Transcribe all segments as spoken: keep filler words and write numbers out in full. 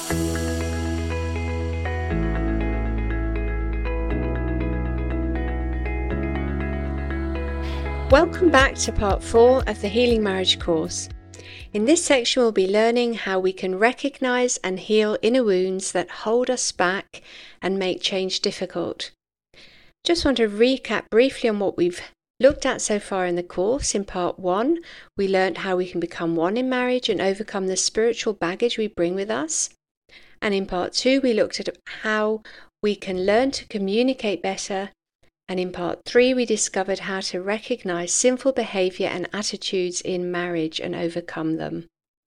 Welcome back to part four of the Healing Marriage course. In this section we'll be learning how we can recognise and heal inner wounds that hold us back and make change difficult. Just want to recap briefly on what we've looked at so far in the course. In part one, we learnt how we can become one in marriage and overcome the spiritual baggage we bring with us. And in part two, we looked at how we can learn to communicate better. And in part three, we discovered how to recognise sinful behaviour and attitudes in marriage and overcome them.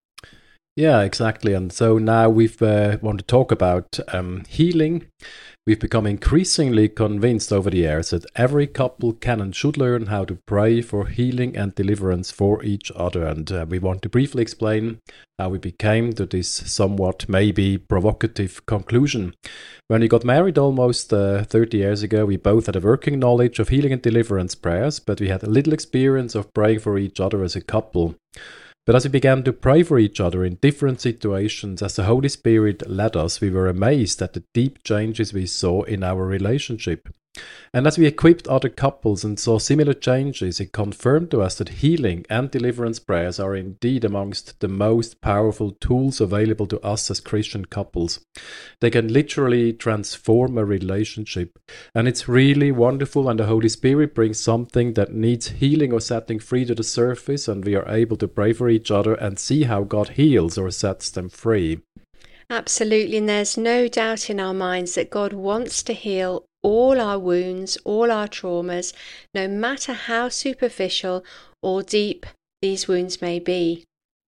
Yeah, exactly. And so now we uh, want to talk about um, healing. We've become increasingly convinced over the years that every couple can and should learn how to pray for healing and deliverance for each other. And uh, we want to briefly explain how we became to this somewhat maybe provocative conclusion. When we got married almost uh, thirty years ago, we both had a working knowledge of healing and deliverance prayers, but we had a little experience of praying for each other as a couple. But as we began to pray for each other in different situations, as the Holy Spirit led us, we were amazed at the deep changes we saw in our relationship. And as we equipped other couples and saw similar changes, it confirmed to us that healing and deliverance prayers are indeed amongst the most powerful tools available to us as Christian couples. They can literally transform a relationship. And it's really wonderful when the Holy Spirit brings something that needs healing or setting free to the surface, and we are able to pray for each other and see how God heals or sets them free. Absolutely, and there's no doubt in our minds that God wants to heal all our wounds, all our traumas, no matter how superficial or deep these wounds may be.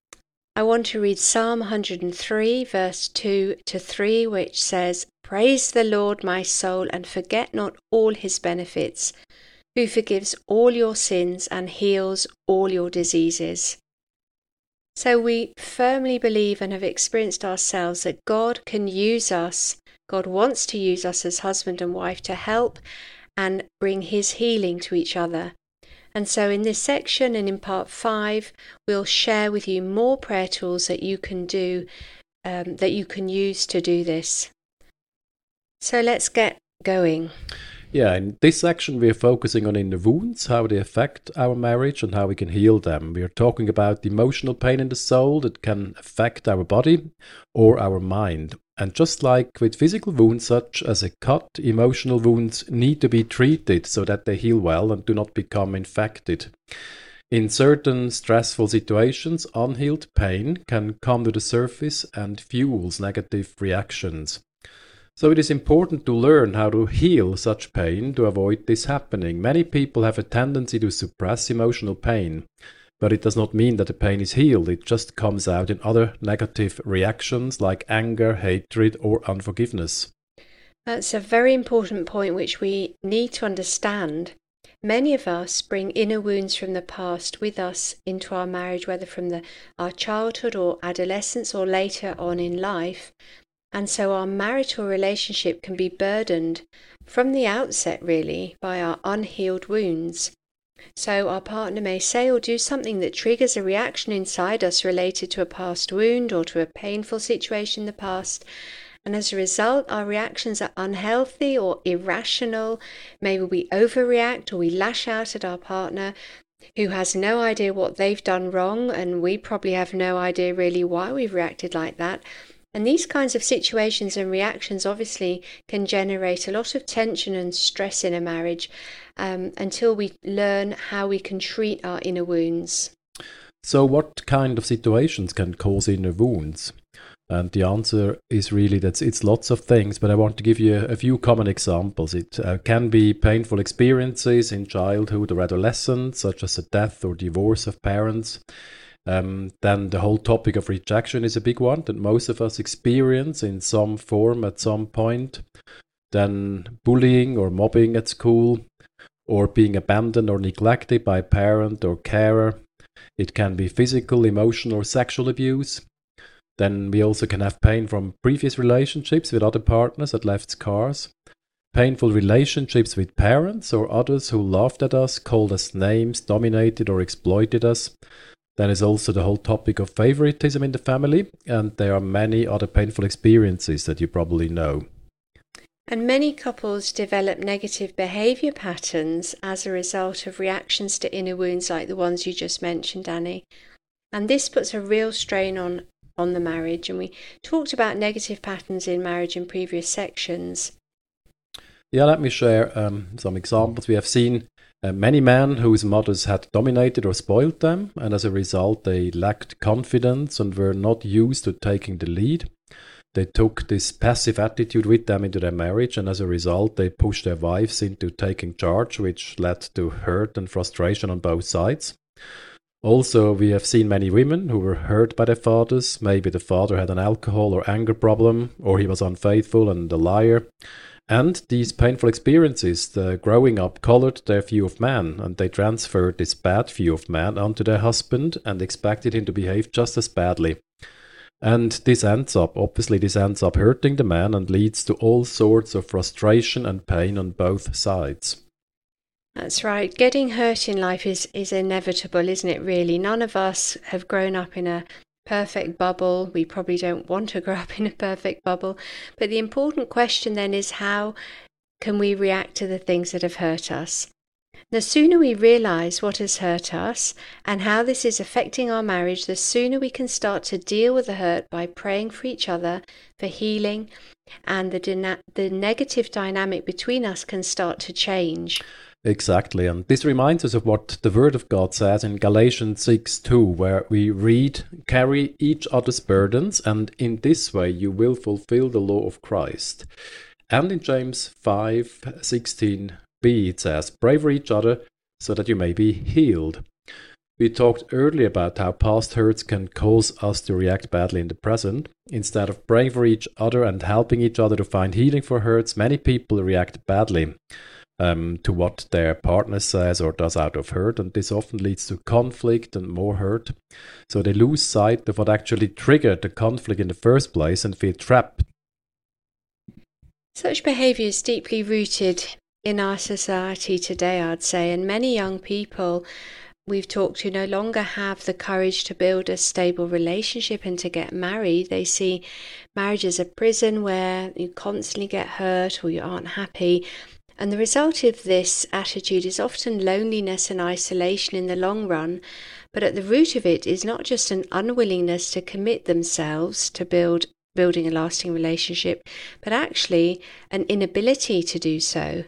I want to read Psalm one hundred three, verse two to three, which says, "Praise the Lord, my soul, and forget not all his benefits, who forgives all your sins and heals all your diseases." So we firmly believe and have experienced ourselves that God can use us. God wants to use us as husband and wife to help and bring his healing to each other. And so in this section and in part five, we'll share with you more prayer tools that you can do, um, that you can use to do this. So let's get going. Yeah, in this section we are focusing on inner wounds, how they affect our marriage and how we can heal them. We are talking about emotional pain in the soul that can affect our body or our mind. And just like with physical wounds such as a cut, emotional wounds need to be treated so that they heal well and do not become infected. In certain stressful situations, unhealed pain can come to the surface and fuels negative reactions. So it is important to learn how to heal such pain to avoid this happening. Many people have a tendency to suppress emotional pain, but it does not mean that the pain is healed. It just comes out in other negative reactions like anger, hatred, or unforgiveness. That's a very important point which we need to understand. Many of us bring inner wounds from the past with us into our marriage, whether from the, our childhood or adolescence or later on in life. And so our marital relationship can be burdened from the outset, really, by our unhealed wounds. So our partner may say or do something that triggers a reaction inside us related to a past wound or to a painful situation in the past. And as a result, our reactions are unhealthy or irrational. Maybe we overreact or we lash out at our partner who has no idea what they've done wrong, and we probably have no idea really why we've reacted like that. And these kinds of situations and reactions obviously can generate a lot of tension and stress in a marriage um, until we learn how we can treat our inner wounds. So what kind of situations can cause inner wounds? And the answer is really that it's lots of things, but I want to give you a, a few common examples. It uh, can be painful experiences in childhood or adolescence, such as the death or divorce of parents. Um, then the whole topic of rejection is a big one that most of us experience in some form at some point. Then bullying or mobbing at school, or being abandoned or neglected by a parent or carer. It can be physical, emotional, or sexual abuse. Then we also can have pain from previous relationships with other partners that left scars. Painful relationships with parents or others who laughed at us, called us names, dominated or exploited us. Then is also the whole topic of favoritism in the family, and there are many other painful experiences that you probably know. And many couples develop negative behaviour patterns as a result of reactions to inner wounds like the ones you just mentioned, Danny. And this puts a real strain on, on the marriage. And we talked about negative patterns in marriage in previous sections. Yeah, let me share um, some examples. We have seen uh, many men whose mothers had dominated or spoiled them, and as a result they lacked confidence and were not used to taking the lead. They took this passive attitude with them into their marriage, and as a result they pushed their wives into taking charge, which led to hurt and frustration on both sides. Also, we have seen many women who were hurt by their fathers. Maybe the father had an alcohol or anger problem, or he was unfaithful and a liar. And these painful experiences, the growing up, colored their view of man, and they transferred this bad view of man onto their husband and expected him to behave just as badly. And this ends up, obviously this ends up hurting the man and leads to all sorts of frustration and pain on both sides. That's right. Getting hurt in life is, is inevitable, isn't it, really? None of us have grown up in a perfect bubble. We probably don't want to grow up in a perfect bubble. But the important question then is, how can we react to the things that have hurt us? The sooner we realise what has hurt us and how this is affecting our marriage, the sooner we can start to deal with the hurt by praying for each other, for healing, and the, dyna- the negative dynamic between us can start to change. Exactly, and this reminds us of what the Word of God says in Galatians six two, where we read, "Carry each other's burdens, and in this way you will fulfill the law of Christ." And in James five sixteen b it says, "Pray for each other so that you may be healed." We talked earlier about how past hurts can cause us to react badly in the present. Instead of praying for each other and helping each other to find healing for hurts, many people react badly Um, to what their partner says or does out of hurt, and this often leads to conflict and more hurt. So they lose sight of what actually triggered the conflict in the first place and feel trapped. Such behaviour is deeply rooted in our society today, I'd say, and many young people we've talked to no longer have the courage to build a stable relationship and to get married. They see marriage as a prison where you constantly get hurt or you aren't happy. And the result of this attitude is often loneliness and isolation in the long run, but at the root of it is not just an unwillingness to commit themselves to build building a lasting relationship, but actually an inability to do so.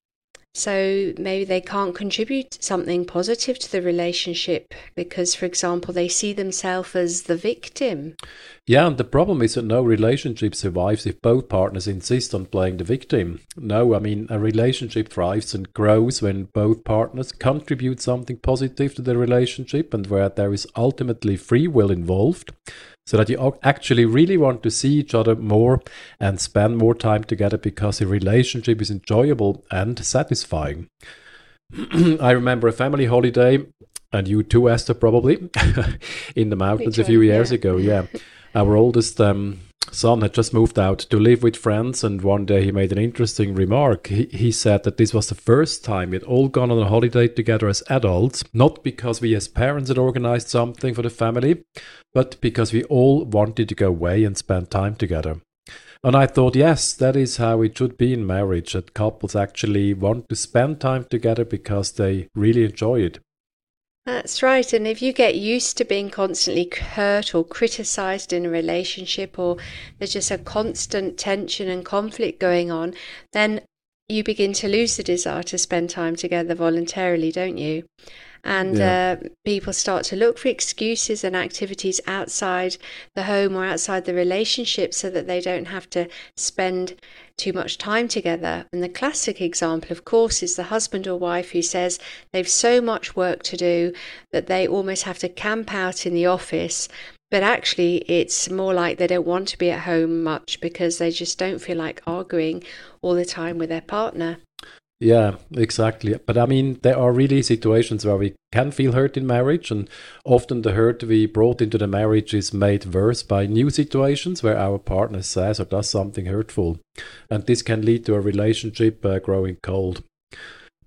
So maybe they can't contribute something positive to the relationship because, for example, they see themselves as the victim. Yeah, and the problem is that no relationship survives if both partners insist on playing the victim. No, I mean, a relationship thrives and grows when both partners contribute something positive to the relationship and where there is ultimately free will involved, so that you actually really want to see each other more and spend more time together because the relationship is enjoyable and satisfying. I remember a family holiday, and you too, Esther, probably, in the mountains a few years yeah. ago. Yeah, our oldest um, son had just moved out to live with friends, and one day he made an interesting remark. He, he said that this was the first time we had all gone on a holiday together as adults, not because we as parents had organized something for the family, but because we all wanted to go away and spend time together. And I thought, yes, that is how it should be in marriage, that couples actually want to spend time together because they really enjoy it. That's right. And if you get used to being constantly hurt or criticized in a relationship, or there's just a constant tension and conflict going on, then you begin to lose the desire to spend time together voluntarily, don't you? And yeah. uh, people start to look for excuses and activities outside the home or outside the relationship so that they don't have to spend too much time together. And the classic example, of course, is the husband or wife who says they've so much work to do that they almost have to camp out in the office. But actually, it's more like they don't want to be at home much because they just don't feel like arguing all the time with their partner. Yeah, exactly. But I mean, there are really situations where we can feel hurt in marriage, and often the hurt we brought into the marriage is made worse by new situations where our partner says or does something hurtful. And this can lead to a relationship uh, growing cold.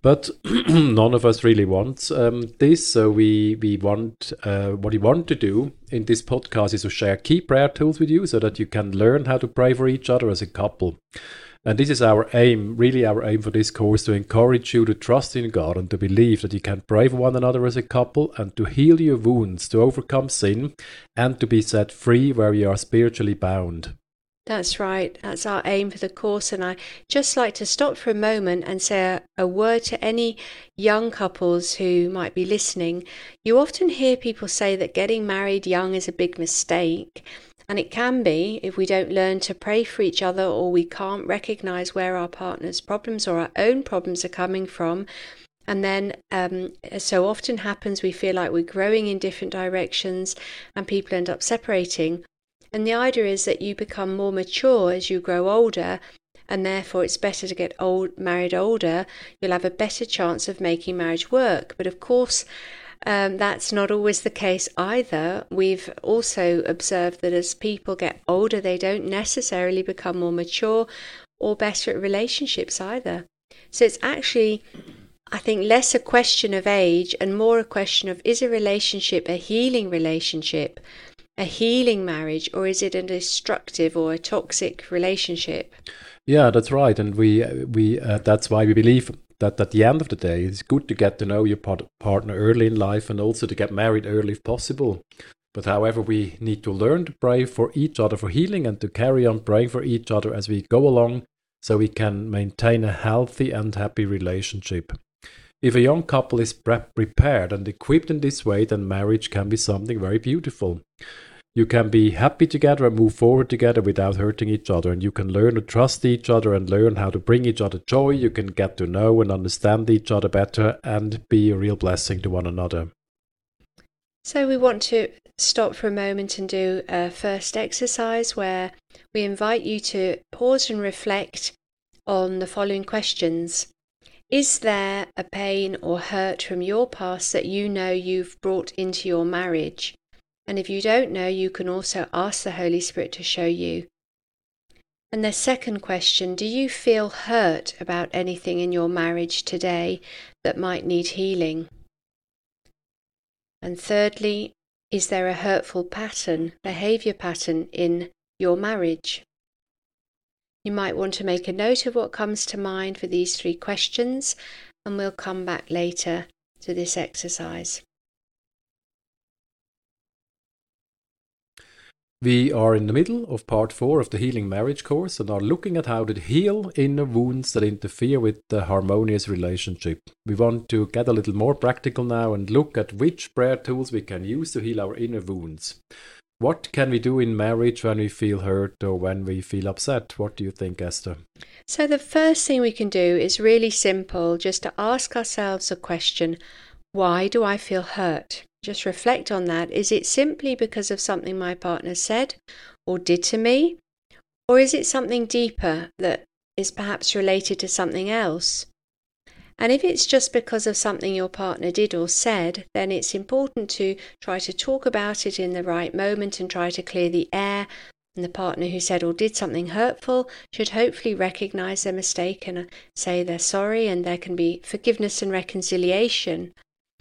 But none of us really wants um, this. So we we want uh, what we want to do in this podcast is to share key prayer tools with you, so that you can learn how to pray for each other as a couple. And this is our aim, really our aim for this course, to encourage you to trust in God and to believe that you can pray for one another as a couple and to heal your wounds, to overcome sin, and to be set free where you are spiritually bound. That's right. That's our aim for the course. And I just like to stop for a moment and say a, a word to any young couples who might be listening. You often hear people say that getting married young is a big mistake. And it can be if we don't learn to pray for each other, or we can't recognize where our partner's problems or our own problems are coming from. And then, um, as so often happens, we feel like we're growing in different directions and people end up separating. And the idea is that you become more mature as you grow older, and therefore it's better to get old, married older. You'll have a better chance of making marriage work. But of course, Um, that's not always the case either. We've also observed that as people get older, they don't necessarily become more mature or better at relationships either. So it's actually, I think, less a question of age and more a question of, is a relationship a healing relationship, a healing marriage, or is it a destructive or a toxic relationship? Yeah, that's right. And we we uh, that's why we believe that at the end of the day, it's good to get to know your part- partner early in life and also to get married early if possible. But however, we need to learn to pray for each other for healing and to carry on praying for each other as we go along, so we can maintain a healthy and happy relationship. If a young couple is pre- prepared and equipped in this way, then marriage can be something very beautiful. You can be happy together and move forward together without hurting each other, and you can learn to trust each other and learn how to bring each other joy. You can get to know and understand each other better and be a real blessing to one another. So we want to stop for a moment and do a first exercise where we invite you to pause and reflect on the following questions. Is there a pain or hurt from your past that you know you've brought into your marriage? And if you don't know, you can also ask the Holy Spirit to show you. And the second question, do you feel hurt about anything in your marriage today that might need healing? And thirdly, is there a hurtful pattern, behavior pattern in your marriage? You might want to make a note of what comes to mind for these three questions, and we'll come back later to this exercise. We are in the middle of part four of the Healing Marriage course and are looking at how to heal inner wounds that interfere with the harmonious relationship. We want to get a little more practical now and look at which prayer tools we can use to heal our inner wounds. What can we do in marriage when we feel hurt or when we feel upset? What do you think, Esther? So the first thing we can do is really simple, just to ask ourselves a question: why do I feel hurt? Just reflect on that. Is it simply because of something my partner said or did to me? Or is it something deeper that is perhaps related to something else? And if it's just because of something your partner did or said, then it's important to try to talk about it in the right moment and try to clear the air. And the partner who said or did something hurtful should hopefully recognize their mistake and say they're sorry, and there can be forgiveness and reconciliation.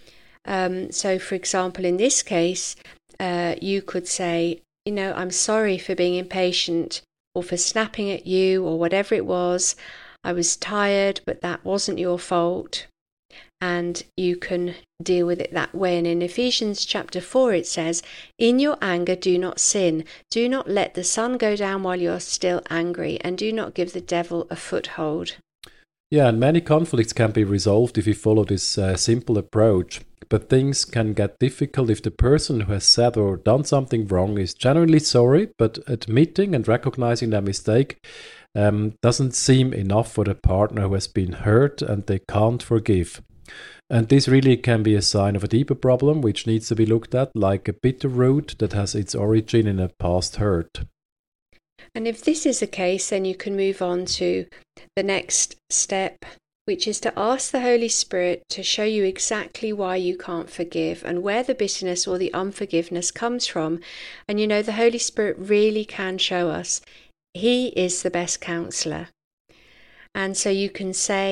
Um, so, for example, in this case, uh, you could say, you know, I'm sorry for being impatient or for snapping at you or whatever it was. I was tired, but that wasn't your fault. And you can deal with it that way. And in Ephesians chapter four, it says, in your anger, do not sin. Do not let the sun go down while you're still angry, and do not give the devil a foothold. Yeah, and many conflicts can be resolved if we follow this uh, simple approach. But things can get difficult if the person who has said or done something wrong is genuinely sorry, but admitting and recognizing their mistake um, doesn't seem enough for the partner who has been hurt and they can't forgive. And this really can be a sign of a deeper problem which needs to be looked at, like a bitter root that has its origin in a past hurt. And if this is the case, then you can move on to the next step, which is to ask the Holy Spirit to show you exactly why you can't forgive and where the bitterness or the unforgiveness comes from. And you know, the Holy Spirit really can show us. He is the best counselor. And so you can say,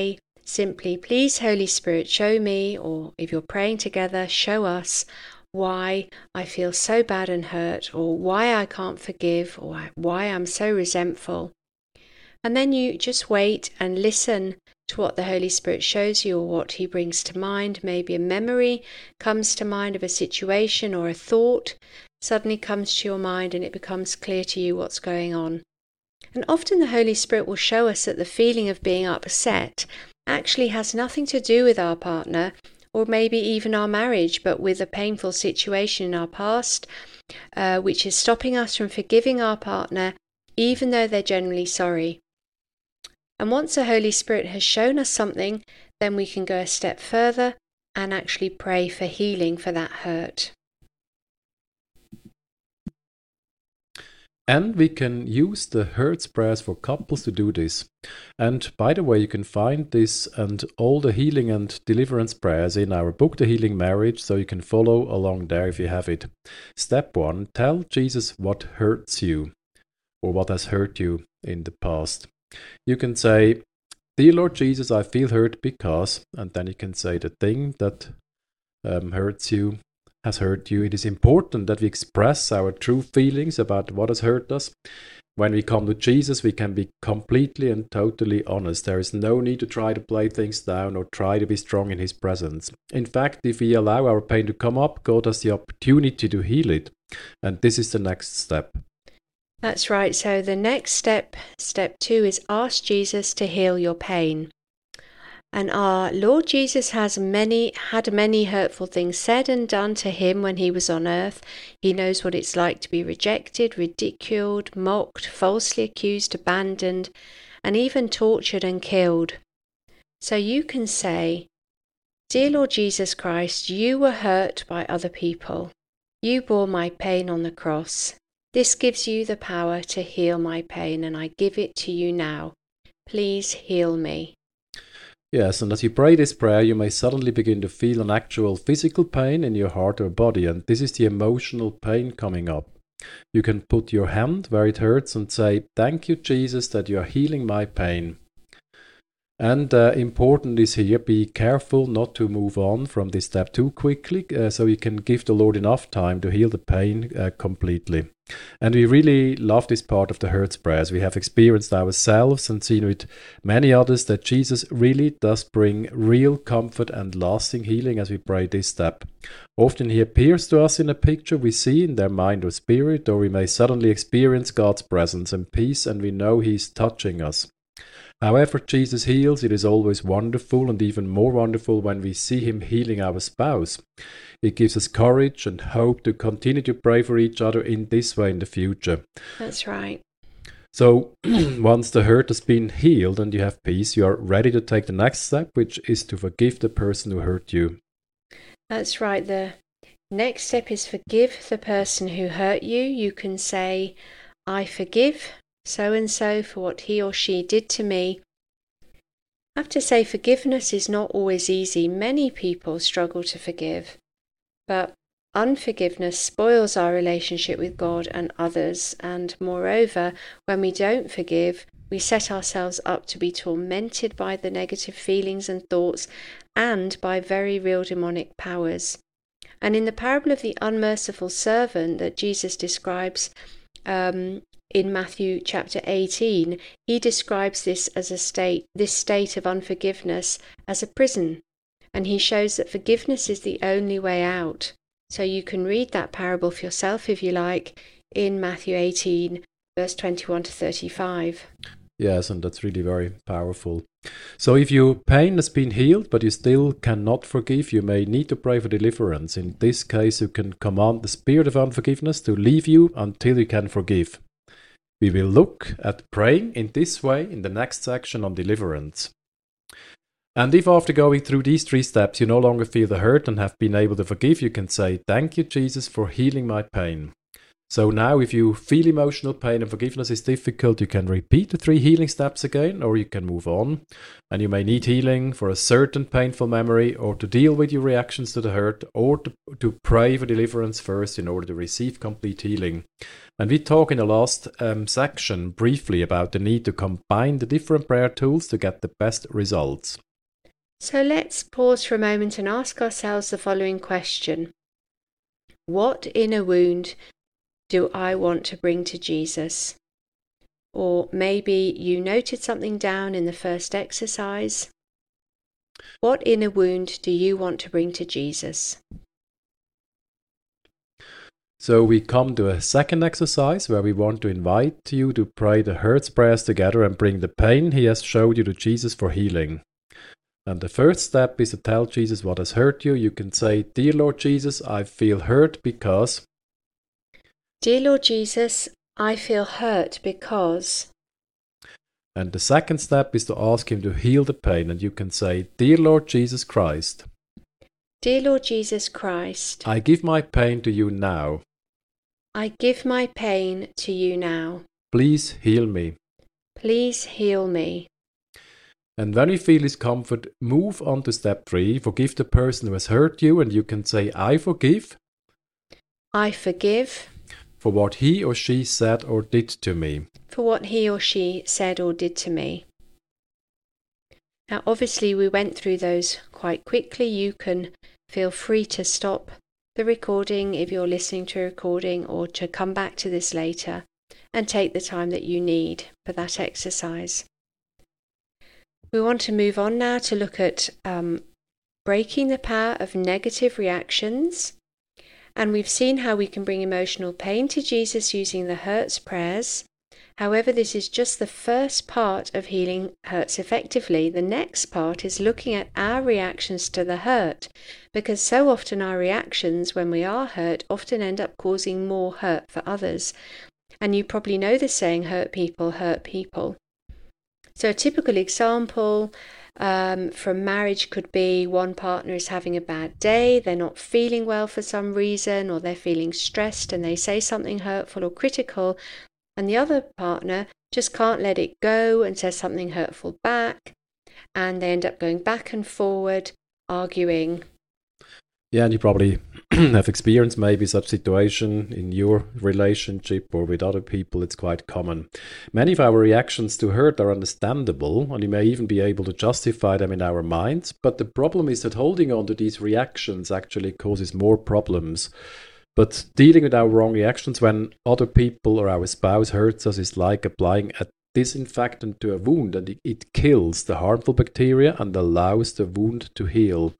simply, please, Holy Spirit, show me, or if you're praying together, show us why I feel so bad and hurt, or why I can't forgive, or why I'm so resentful. And then you just wait and listen to what the Holy Spirit shows you or what he brings to mind. Maybe a memory comes to mind of a situation, or a thought suddenly comes to your mind and it becomes clear to you what's going on. And often the Holy Spirit will show us that the feeling of being upset actually has nothing to do with our partner, or maybe even our marriage, but with a painful situation in our past, uh, which is stopping us from forgiving our partner, even though they're generally sorry. And once the Holy Spirit has shown us something, then we can go a step further and actually pray for healing for that hurt. And we can use the hurts prayers for couples to do this. And by the way, you can find this and all the healing and deliverance prayers in our book, The Healing Marriage, so you can follow along there if you have it. Step one, tell Jesus what hurts you or what has hurt you in the past. You can say, Dear Lord Jesus, I feel hurt because, and then you can say the thing that um, hurts you. has hurt you. It is important that we express our true feelings about what has hurt us. When we come to Jesus, we can be completely and totally honest. There is no need to try to play things down or try to be strong in his presence. In fact, if we allow our pain to come up, God has the opportunity to heal it. And this is the next step. That's right. So the next step, step two, is ask Jesus to heal your pain. And our Lord Jesus has many had many hurtful things said and done to him when he was on earth. He knows what it's like to be rejected, ridiculed, mocked, falsely accused, abandoned, and even tortured and killed. So you can say, Dear Lord Jesus Christ, you were hurt by other people. You bore my pain on the cross. This gives you the power to heal my pain, and I give it to you now. Please heal me. Yes, and as you pray this prayer, you may suddenly begin to feel an actual physical pain in your heart or body, and this is the emotional pain coming up. You can put your hand where it hurts and say, Thank you, Jesus, that you are healing my pain. And uh, important is here, be careful not to move on from this step too quickly, uh, so you can give the Lord enough time to heal the pain uh, completely. And we really love this part of the hurts prayers. We have experienced ourselves and seen with many others that Jesus really does bring real comfort and lasting healing as we pray this step. Often he appears to us in a picture we see in their mind or spirit, or we may suddenly experience God's presence and peace, and we know he's touching us. However Jesus heals, it is always wonderful, and even more wonderful when we see him healing our spouse. It gives us courage and hope to continue to pray for each other in this way in the future. That's right. So once the hurt has been healed and you have peace, you are ready to take the next step, which is to forgive the person who hurt you. That's right. The next step is forgive the person who hurt you. You can say, I forgive so-and-so for what he or she did to me. I have to say, forgiveness is not always easy. Many people struggle to forgive. But unforgiveness spoils our relationship with God and others, and moreover, when we don't forgive, we set ourselves up to be tormented by the negative feelings and thoughts and by very real demonic powers. And in the parable of the unmerciful servant that Jesus describes um, in Matthew chapter eighteen, he describes this as a state, this state of unforgiveness as a prison. And he shows that forgiveness is the only way out. So you can read that parable for yourself if you like in Matthew eighteen, verse twenty-one to thirty-five. Yes, and that's really very powerful. So if your pain has been healed, but you still cannot forgive, you may need to pray for deliverance. In this case, you can command the spirit of unforgiveness to leave you until you can forgive. We will look at praying in this way in the next section on deliverance. And if after going through these three steps you no longer feel the hurt and have been able to forgive, you can say, Thank you, Jesus, for healing my pain. So now if you feel emotional pain and forgiveness is difficult, you can repeat the three healing steps again, or you can move on. And you may need healing for a certain painful memory, or to deal with your reactions to the hurt, or to, to pray for deliverance first in order to receive complete healing. And we talk in the last um, section briefly about the need to combine the different prayer tools to get the best results. So let's pause for a moment and ask ourselves the following question. What inner wound do I want to bring to Jesus? Or maybe you noted something down in the first exercise. What inner wound do you want to bring to Jesus? So we come to a second exercise where we want to invite you to pray the hurts prayers together and bring the pain he has showed you to Jesus for healing. And the first step is to tell Jesus what has hurt you. You can say, Dear Lord Jesus, I feel hurt because... Dear Lord Jesus, I feel hurt because... And the second step is to ask him to heal the pain. And you can say, Dear Lord Jesus Christ. Dear Lord Jesus Christ. I give my pain to you now. I give my pain to you now. Please heal me. Please heal me. And when you feel discomfort, move on to step three. Forgive the person who has hurt you, and you can say, I forgive. I forgive. For what he or she said or did to me. For what he or she said or did to me. Now, obviously, we went through those quite quickly. You can feel free to stop the recording if you're listening to a recording, or to come back to this later and take the time that you need for that exercise. We want to move on now to look at um, breaking the power of negative reactions. And we've seen how we can bring emotional pain to Jesus using the hurts prayers. However, this is just the first part of healing hurts effectively. The next part is looking at our reactions to the hurt, because so often our reactions when we are hurt often end up causing more hurt for others. And you probably know the saying, hurt people hurt people. So a typical example um, from marriage could be one partner is having a bad day, they're not feeling well for some reason, or they're feeling stressed and they say something hurtful or critical, and the other partner just can't let it go and says something hurtful back, and they end up going back and forward, arguing. Yeah, and you probably have experienced maybe such situation in your relationship or with other people. It's quite common. Many of our reactions to hurt are understandable, and you may even be able to justify them in our minds. But the problem is that holding on to these reactions actually causes more problems. But dealing with our wrong reactions when other people or our spouse hurts us is like applying a disinfectant to a wound, and it, it kills the harmful bacteria and allows the wound to heal.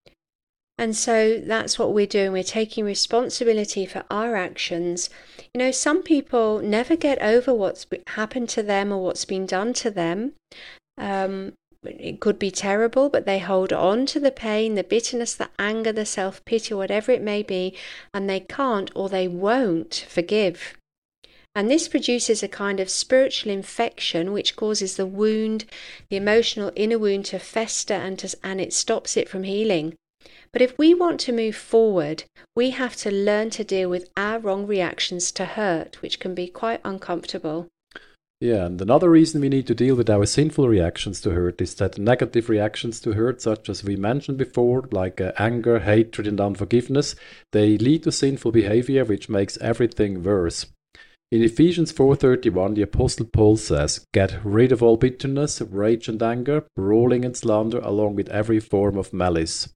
And so that's what we're doing. We're taking responsibility for our actions. You know, some people never get over what's happened to them or what's been done to them. Um, it could be terrible, but they hold on to the pain, the bitterness, the anger, the self-pity, whatever it may be, and they can't or they won't forgive. And this produces a kind of spiritual infection which causes the wound, the emotional inner wound to fester, and, to, and it stops it from healing. But if we want to move forward, we have to learn to deal with our wrong reactions to hurt, which can be quite uncomfortable. Yeah, and another reason we need to deal with our sinful reactions to hurt is that negative reactions to hurt, such as we mentioned before, like uh, anger, hatred, and unforgiveness, they lead to sinful behavior, which makes everything worse. In Ephesians four thirty-one, the Apostle Paul says, "Get rid of all bitterness, rage and anger, brawling and slander, along with every form of malice."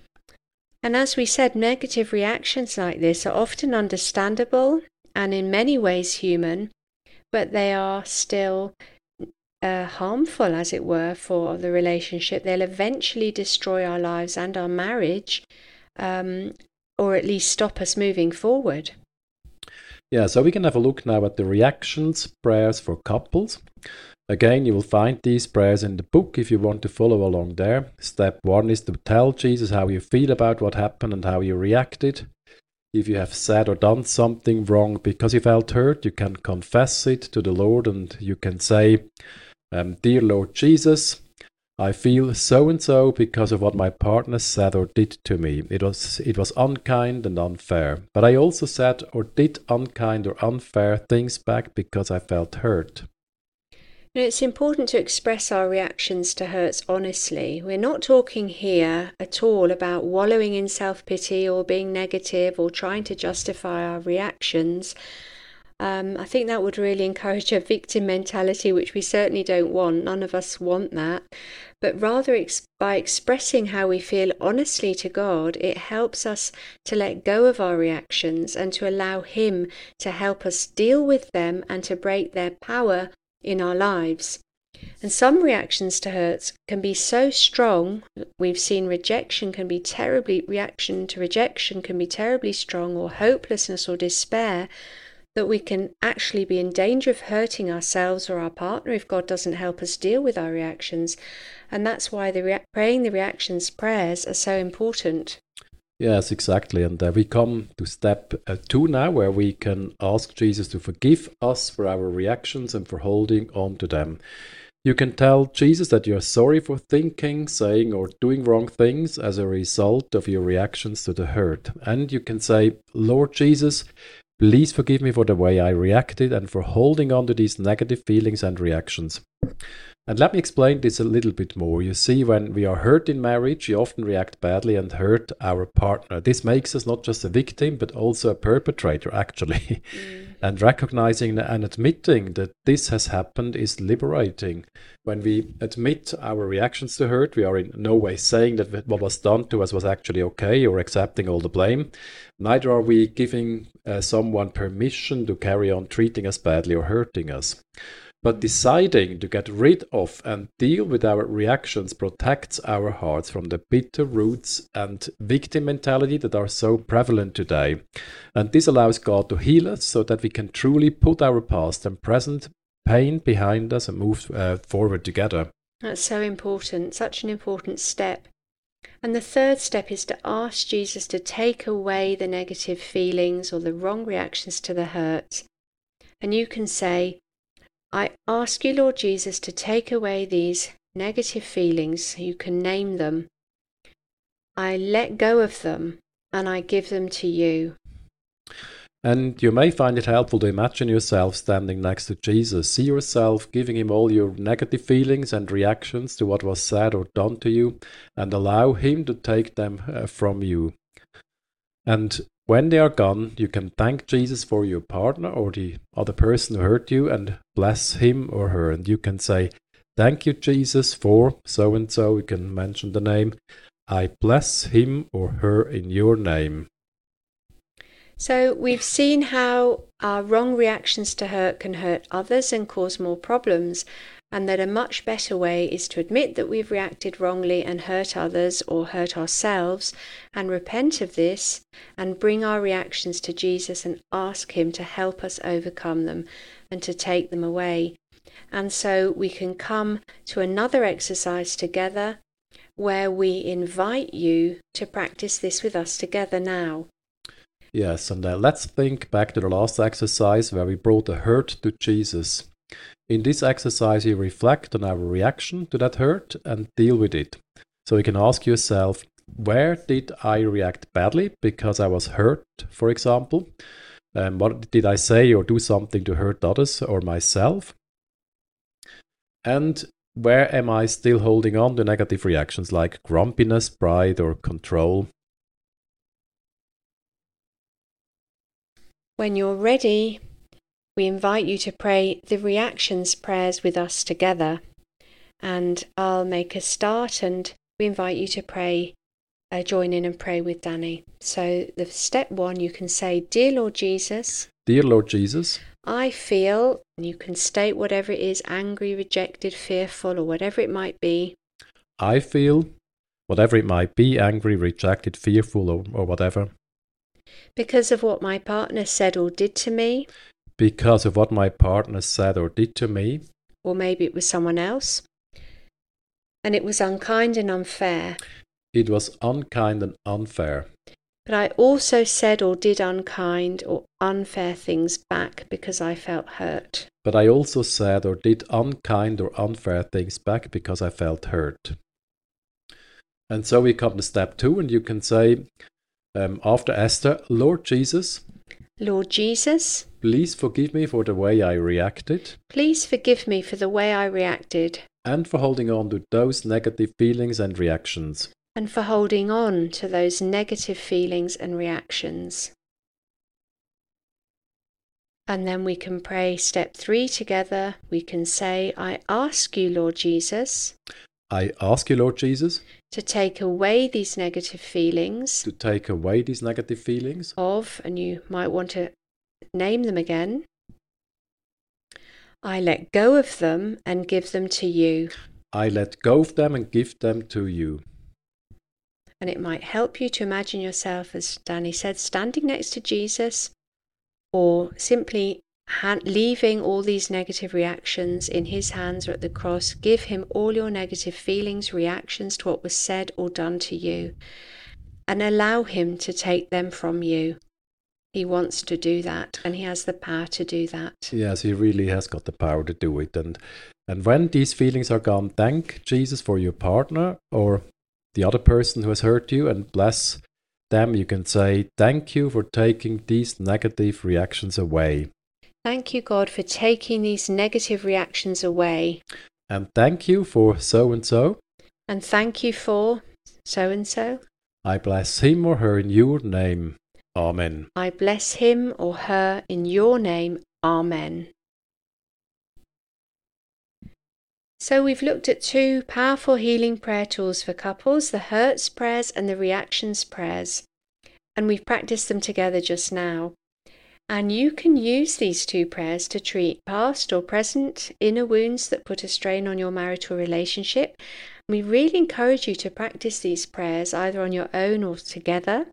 And as we said, negative reactions like this are often understandable and in many ways human, but they are still uh, harmful, as it were, for the relationship. They'll eventually destroy our lives and our marriage, um, or at least stop us moving forward. Yeah, so we can have a look now at the reactions prayers for couples. Again, you will find these prayers in the book if you want to follow along there. Step one is to tell Jesus how you feel about what happened and how you reacted. If you have said or done something wrong because you felt hurt, you can confess it to the Lord, and you can say, um, "Dear Lord Jesus, I feel so and so because of what my partner said or did to me. It was it was unkind and unfair. But I also said or did unkind or unfair things back because I felt hurt." You know, it's important to express our reactions to hurts honestly. We're not talking here at all about wallowing in self-pity or being negative or trying to justify our reactions. Um, I think that would really encourage a victim mentality, which we certainly don't want. None of us want that. But rather, ex- by expressing how we feel honestly to God, it helps us to let go of our reactions and to allow Him to help us deal with them and to break their power in our lives. And some reactions to hurts can be so strong. We've seen rejection can be terribly, reaction to rejection can be terribly strong, or hopelessness or despair, that we can actually be in danger of hurting ourselves or our partner if God doesn't help us deal with our reactions. And that's why the rea- praying the reactions prayers are so important. Yes, exactly. And uh, we come to step uh, two now, where we can ask Jesus to forgive us for our reactions and for holding on to them. You can tell Jesus that you're sorry for thinking, saying, or doing wrong things as a result of your reactions to the hurt. And you can say, Lord Jesus, please forgive me for the way I reacted and for holding on to these negative feelings and reactions. And let me explain this a little bit more. You see, when we are hurt in marriage, we often react badly and hurt our partner. This makes us not just a victim, but also a perpetrator, actually. Mm. And recognizing and admitting that this has happened is liberating. When we admit our reactions to hurt, we are in no way saying that what was done to us was actually okay or accepting all the blame. Neither are we giving uh, someone permission to carry on treating us badly or hurting us. But deciding to get rid of and deal with our reactions protects our hearts from the bitter roots and victim mentality that are so prevalent today. And this allows God to heal us so that we can truly put our past and present pain behind us and move uh, forward together. That's so important, such an important step. And the third step is to ask Jesus to take away the negative feelings or the wrong reactions to the hurt. And you can say, I ask you, Lord Jesus, to take away these negative feelings. You can name them. I let go of them and I give them to you. And you may find it helpful to imagine yourself standing next to Jesus. See yourself giving him all your negative feelings and reactions to what was said or done to you, and allow him to take them uh, from you. And when they are gone, you can thank Jesus for your partner or the other person who hurt you and bless him or her. And you can say, thank you, Jesus, for so-and-so. You can mention the name. I bless him or her in your name. So we've seen how our wrong reactions to hurt can hurt others and cause more problems, and that a much better way is to admit that we've reacted wrongly and hurt others or hurt ourselves, and repent of this and bring our reactions to Jesus and ask him to help us overcome them and to take them away. And so we can come to another exercise together where we invite you to practice this with us together now. Yes, and uh, let's think back to the last exercise where we brought the hurt to Jesus. In this exercise, you reflect on our reaction to that hurt and deal with it. So you can ask yourself, where did I react badly because I was hurt, for example? Um, what did I say or do something to hurt others or myself? And where am I still holding on to negative reactions like grumpiness, pride, or control? When you're ready, we invite you to pray the reactions prayers with us together. And I'll make a start and we invite you to pray, uh, join in and pray with Danny. So the step one, you can say, Dear Lord Jesus. Dear Lord Jesus. I feel, and you can state whatever it is, angry, rejected, fearful, or whatever it might be. I feel, whatever it might be, angry, rejected, fearful, or, or whatever. Because of what my partner said or did to me. Because of what my partner said or did to me. Or maybe it was someone else. And it was unkind and unfair. It was unkind and unfair. But I also said or did unkind or unfair things back because I felt hurt. But I also said or did unkind or unfair things back because I felt hurt. And so we come to step two, and you can say, Um, after Esther, Lord Jesus. Lord Jesus. Please forgive me for the way I reacted. Please forgive me for the way I reacted. And for holding on to those negative feelings and reactions. And for holding on to those negative feelings and reactions. And then we can pray step three together. We can say, I ask you, Lord Jesus, I ask you, Lord Jesus, to take away these negative feelings to take away these negative feelings of, and you might want to name them again. I let go of them and give them to you. I let go of them and give them to you. And it might help you to imagine yourself, as Danny said, standing next to Jesus, or simply ha- leaving all these negative reactions in his hands or at the cross. Give him all your negative feelings, reactions to what was said or done to you, and allow him to take them from you. He wants to do that, and he has the power to do that. Yes, he really has got the power to do it. And and when these feelings are gone, thank Jesus for your partner or the other person who has hurt you, and bless them. You can say, thank you for taking these negative reactions away. Thank you, God, for taking these negative reactions away. And thank you for so-and-so. And thank you for so-and-so. I bless him or her in your name. Amen. I bless him or her in your name. Amen. So we've looked at two powerful healing prayer tools for couples, the hurts prayers and the reactions prayers. And we've practiced them together just now. And you can use these two prayers to treat past or present inner wounds that put a strain on your marital relationship. We really encourage you to practice these prayers either on your own or together.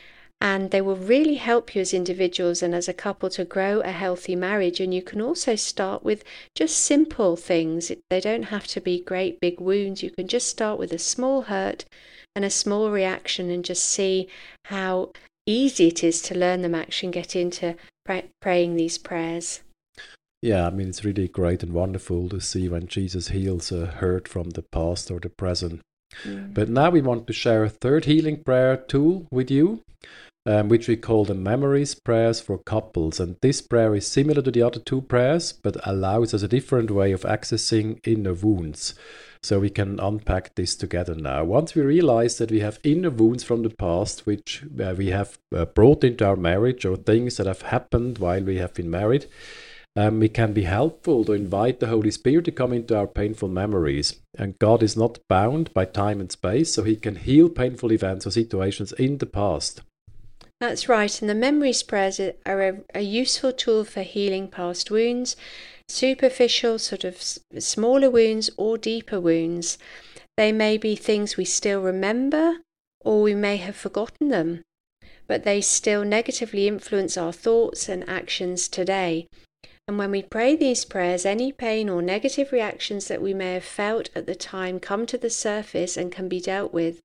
And they will really help you as individuals and as a couple to grow a healthy marriage. And you can also start with just simple things. They don't have to be great big wounds. You can just start with a small hurt and a small reaction and just see how easy it is to learn them actually and get into pray- praying these prayers. Yeah, I mean, it's really great and wonderful to see when Jesus heals a hurt from the past or the present. Mm. But now we want to share a third healing prayer tool with you, um, which we call the Memories Prayers for Couples. And this prayer is similar to the other two prayers, but allows us a different way of accessing inner wounds. So we can unpack this together now. Once we realize that we have inner wounds from the past, which uh, we have uh, brought into our marriage, or things that have happened while we have been married, um, it can be helpful to invite the Holy Spirit to come into our painful memories. And God is not bound by time and space, so he can heal painful events or situations in the past. That's right, and the Memories Prayers are a, a useful tool for healing past wounds, superficial, sort of smaller wounds or deeper wounds. They may be things we still remember, or we may have forgotten them, but they still negatively influence our thoughts and actions today. And when we pray these prayers, any pain or negative reactions that we may have felt at the time come to the surface and can be dealt with.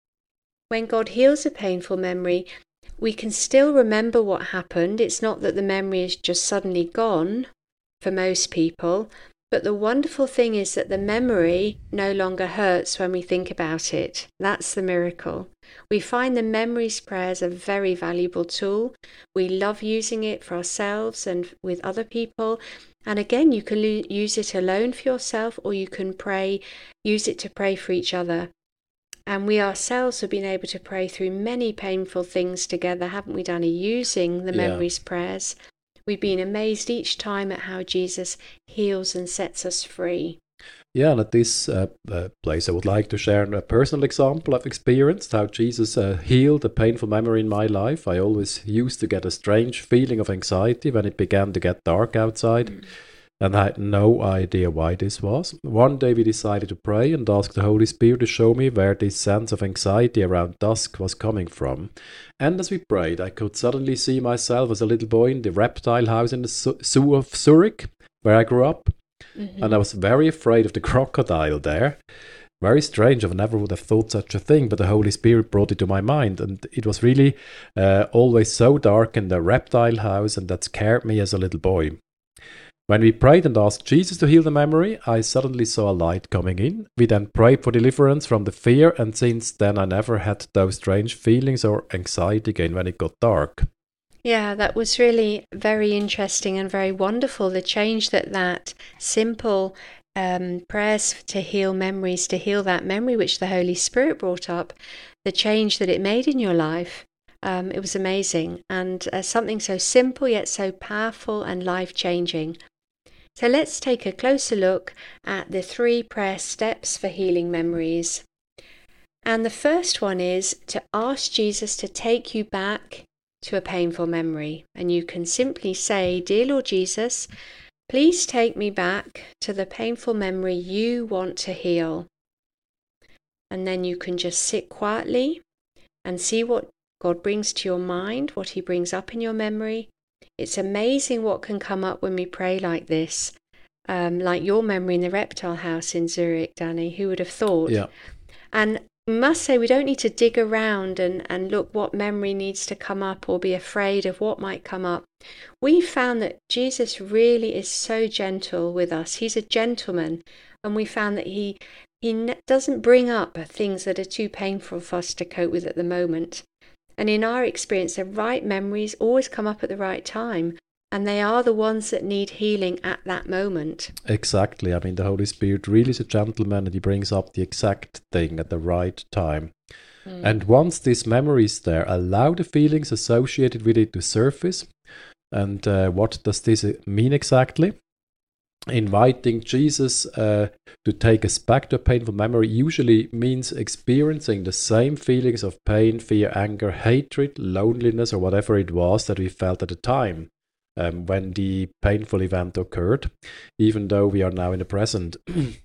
When God heals a painful memory, we can still remember what happened. It's not that the memory is just suddenly gone for most people, but the wonderful thing is that the memory no longer hurts when we think about it. That's the miracle. We find the Memories Prayers a very valuable tool. We love using it for ourselves and with other people. And again, you can lo- use it alone for yourself, or you can pray, use it to pray for each other. And we ourselves have been able to pray through many painful things together, haven't we, Danny, using the Yeah. Memories Prayers. We've been amazed each time at how Jesus heals and sets us free. Yeah, and at this uh, uh, place I would like to share a personal example I've experienced, how Jesus uh, healed a painful memory in my life. I always used to get a strange feeling of anxiety when it began to get dark outside. Mm. And I had no idea why this was. One day we decided to pray and ask the Holy Spirit to show me where this sense of anxiety around dusk was coming from. And as we prayed, I could suddenly see myself as a little boy in the reptile house in the zoo of Zurich, where I grew up. Mm-hmm. And I was very afraid of the crocodile there. Very strange, I never would have thought such a thing, but the Holy Spirit brought it to my mind. And it was really uh, always so dark in the reptile house, and that scared me as a little boy. When we prayed and asked Jesus to heal the memory, I suddenly saw a light coming in. We then prayed for deliverance from the fear, and since then I never had those strange feelings or anxiety again when it got dark. Yeah, that was really very interesting and very wonderful, the change that that simple um, prayers to heal memories, to heal that memory which the Holy Spirit brought up, the change that it made in your life. Um, it was amazing, and uh, something so simple yet so powerful and life-changing. So let's take a closer look at the three prayer steps for healing memories. And the first one is to ask Jesus to take you back to a painful memory. And you can simply say, "Dear Lord Jesus, please take me back to the painful memory you want to heal." And then you can just sit quietly and see what God brings to your mind, what he brings up in your memory. It's amazing what can come up when we pray like this, um, like your memory in the reptile house in Zurich, Danny. Who would have thought? Yeah. And I must say, we don't need to dig around and, and look what memory needs to come up or be afraid of what might come up. We found that Jesus really is so gentle with us. He's a gentleman, and we found that he he doesn't bring up things that are too painful for us to cope with at the moment. And in our experience, the right memories always come up at the right time, and they are the ones that need healing at that moment. Exactly. I mean, the Holy Spirit really is a gentleman, and he brings up the exact thing at the right time. Mm. And once this memory is there, allow the feelings associated with it to surface. And uh, what does this mean exactly? Inviting Jesus uh, to take us back to a painful memory usually means experiencing the same feelings of pain, fear, anger, hatred, loneliness, or whatever it was that we felt at the time um, when the painful event occurred, even though we are now in the present.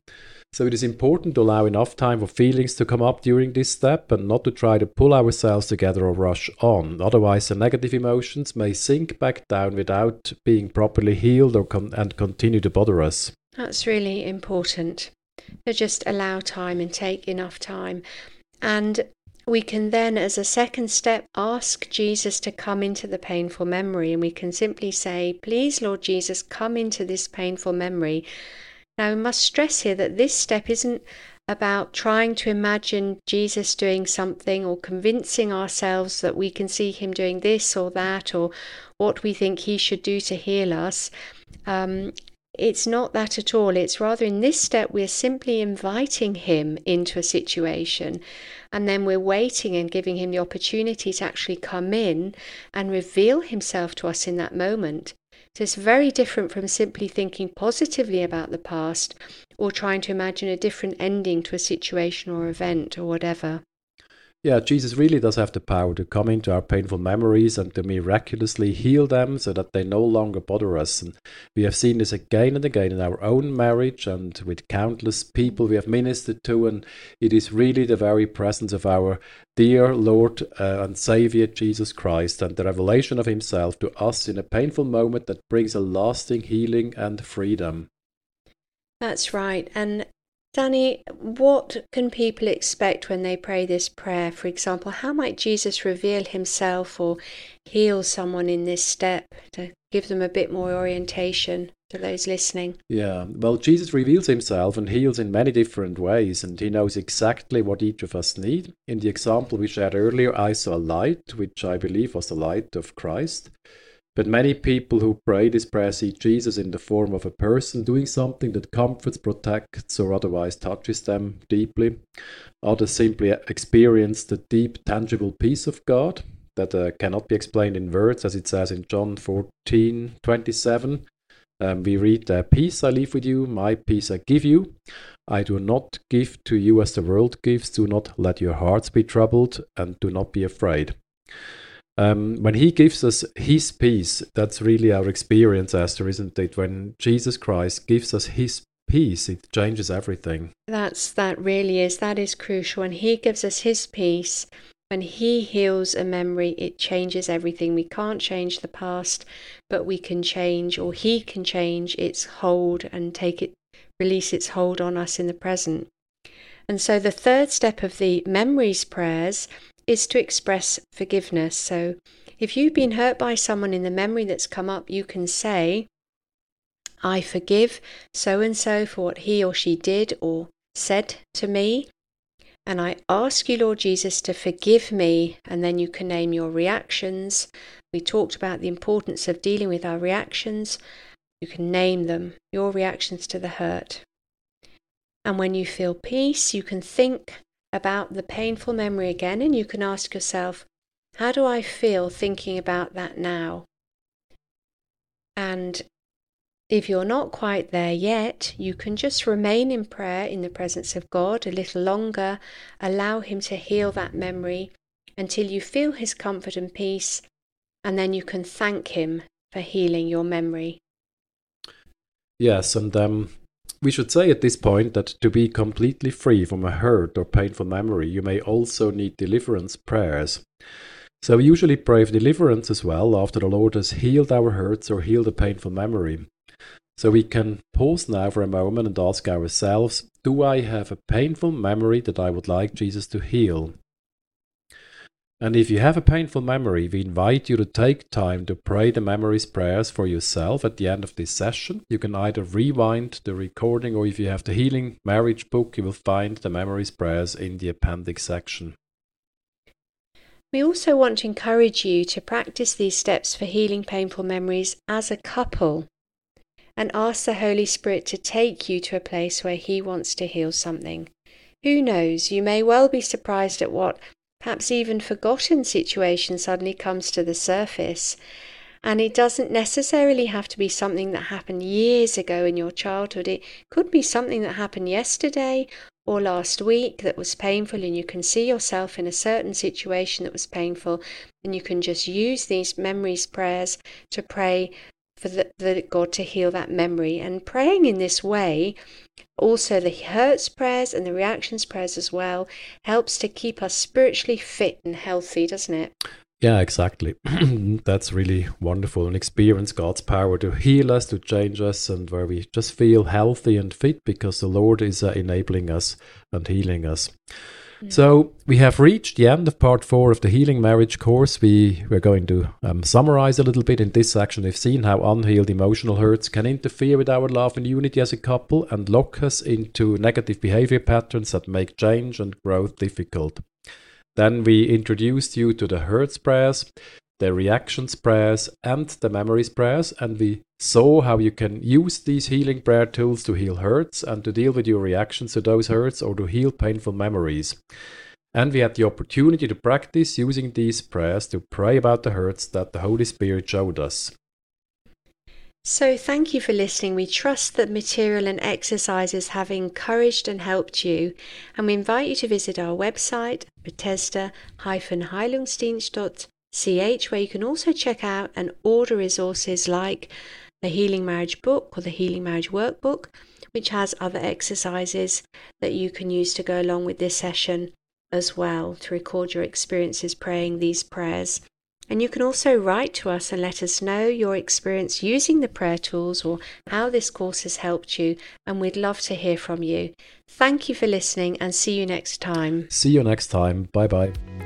So it is important to allow enough time for feelings to come up during this step and not to try to pull ourselves together or rush on. Otherwise, the negative emotions may sink back down without being properly healed or con- and continue to bother us. That's really important. To just allow time and take enough time. And we can then, as a second step, ask Jesus to come into the painful memory. And we can simply say, "Please, Lord Jesus, come into this painful memory." Now, we must stress here that this step isn't about trying to imagine Jesus doing something or convincing ourselves that we can see him doing this or that or what we think he should do to heal us. Um, it's not that at all. It's rather in this step we're simply inviting him into a situation, and then we're waiting and giving him the opportunity to actually come in and reveal himself to us in that moment. So it's very different from simply thinking positively about the past or trying to imagine a different ending to a situation or event or whatever. Yeah, Jesus really does have the power to come into our painful memories and to miraculously heal them so that they no longer bother us. And we have seen this again and again in our own marriage and with countless people we have ministered to. And it is really the very presence of our dear Lord uh, and Savior Jesus Christ and the revelation of himself to us in a painful moment that brings a lasting healing and freedom. That's right. And Danny, what can people expect when they pray this prayer? For example, how might Jesus reveal himself or heal someone in this step to give them a bit more orientation to those listening? Yeah, well, Jesus reveals himself and heals in many different ways, and he knows exactly what each of us need. In the example we shared earlier, I saw a light, which I believe was the light of Christ. But many people who pray this prayer see Jesus in the form of a person doing something that comforts, protects, or otherwise touches them deeply. Others simply experience the deep, tangible peace of God that uh, cannot be explained in words, as it says in John fourteen twenty-seven. Um, we read, uh, "Peace I leave with you, my peace I give you. I do not give to you as the world gives. Do not let your hearts be troubled, and do not be afraid." Um, when he gives us his peace, that's really our experience, Esther, isn't it? When Jesus Christ gives us his peace, it changes everything. That's that really is. That is crucial. When he gives us his peace, when he heals a memory, it changes everything. We can't change the past, but we can change, or he can change its hold and take it, release its hold on us in the present. And so the third step of the memories prayers is to express forgiveness. So if you've been hurt by someone in the memory that's come up, you can say, "I forgive so-and-so for what he or she did or said to me. And I ask you, Lord Jesus, to forgive me." And then you can name your reactions. We talked about the importance of dealing with our reactions. You can name them, your reactions to the hurt. And when you feel peace, you can think about the painful memory again, and you can ask yourself, How do I feel thinking about that now? And if you're not quite there yet, you can just remain in prayer in the presence of God a little longer, allow Him to heal that memory until you feel His comfort and peace, and then you can thank Him for healing your memory. Yes, and um, we should say at this point that to be completely free from a hurt or painful memory, you may also need deliverance prayers. So we usually pray for deliverance as well after the Lord has healed our hurts or healed a painful memory. So we can pause now for a moment and ask ourselves, do I have a painful memory that I would like Jesus to heal? And if you have a painful memory, we invite you to take time to pray the memories prayers for yourself at the end of this session. You can either rewind the recording, or if you have the Healing Marriage book, you will find the memories prayers in the appendix section. We also want to encourage you to practice these steps for healing painful memories as a couple and ask the Holy Spirit to take you to a place where He wants to heal something. Who knows, you may well be surprised at what perhaps even forgotten situation suddenly comes to the surface. And it doesn't necessarily have to be something that happened years ago in your childhood. It could be something that happened yesterday or last week that was painful, and you can see yourself in a certain situation that was painful, and you can just use these memories prayers to pray for the, the God to heal that memory. And praying in this way, also the hurts prayers and the reactions prayers as well, helps to keep us spiritually fit and healthy, doesn't it? Yeah, exactly. That's really wonderful, and experience God's power to heal us, to change us, and where we just feel healthy and fit because the Lord is uh, enabling us and healing us. Mm. So we have reached the end of part four of the Healing Marriage course. We, we're going to um, summarize a little bit in this section. We've seen how unhealed emotional hurts can interfere with our love and unity as a couple and lock us into negative behavior patterns that make change and growth difficult. Then we introduced you to the hurts prayers, the reactions prayers, and the memories prayers, and we saw how you can use these healing prayer tools to heal hurts and to deal with your reactions to those hurts or to heal painful memories. And we had the opportunity to practice using these prayers to pray about the hurts that the Holy Spirit showed us. So thank you for listening. We trust that material and exercises have encouraged and helped you, and we invite you to visit our website, bethesda dash heilungsdienst dot c h, where you can also check out and order resources like the Healing Marriage book or the Healing Marriage workbook, which has other exercises that you can use to go along with this session as well, to record your experiences praying these prayers. And you can also write to us and let us know your experience using the prayer tools or how this course has helped you, and we'd love to hear from you. Thank you for listening, and see you next time. See you next time. Bye-bye.